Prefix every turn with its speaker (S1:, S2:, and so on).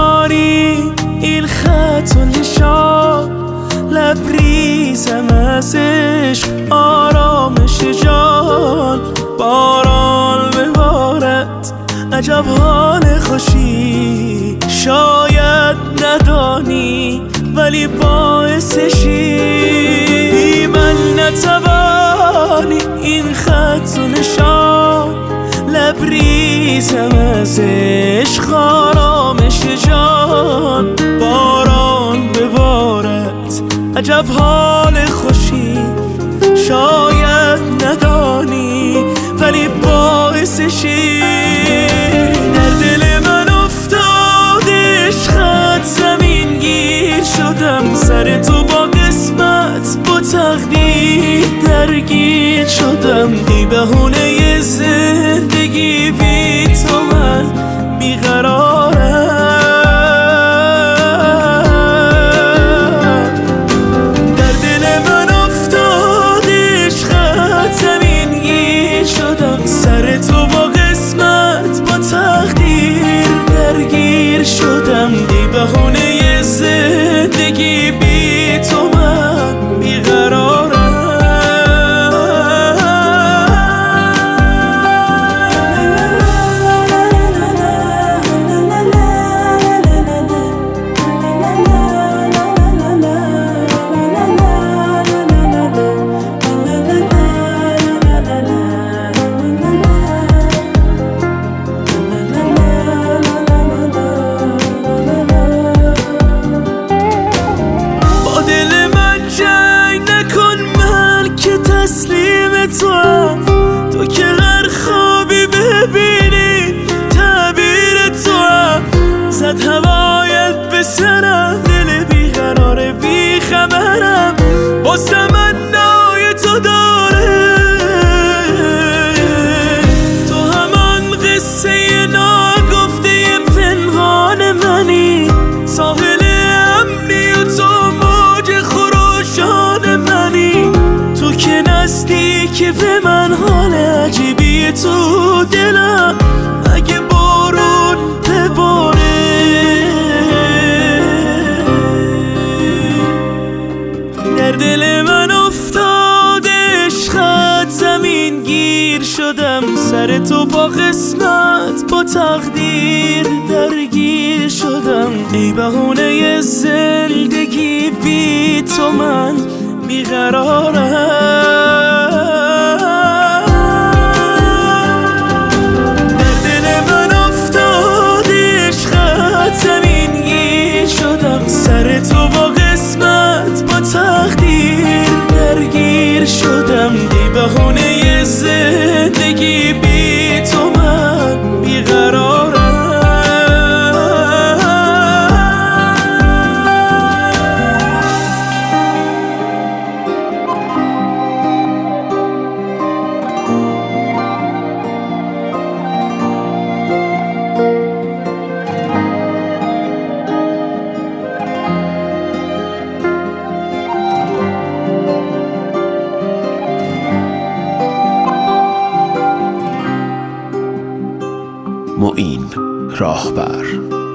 S1: ندانی این خط و نشان، لبریزم از عشق آرامش جان. باران ببارد عجب حال خوشی، شاید ندانی ولی باعثشی. من نتوانی این خط و نشان، لبریزم از عشق آرامش جان. باران ببارد عجب حال خوشی، شاید ندانی ولی باعثشی. در دل من افتاد عشقت زمین گیر شدم، سر تو با قسمت با تقدیر درگیر شدم. ای بهونه زندگی بی تو من بیقرارم. در دل من افتاد عشقت زمین گیر شدم، سر تو با قسمت با تقدیر درگیر شدم. ای بهونه زندگی بی تو من بیقرارم. تو که هر خوابی ببینی تعبیر تو هم، زد هوایت به سرم، دل بیقرار بیخبرم باز تمنای تو داره. تو همان قصه ناگفته پنهان منی، ساحل امنی و تو موج خروشان منی. تو که نزدیکی به من، حال عجیبی تو دلم، اگه بارون بباره. در دل من افتاد عشقت زمین گیر شدم، سر تو با قسمت با تقدیر درگیر شدم. ای بهونه زندگی بی تو من بیقرارم. در دل من افتاد عشقت زمین گیر شدم، سر تو با قسمت با تقدیر درگیر شدم. ای بهونه زندگی بی تو من بیقرارم.
S2: معین راهبر.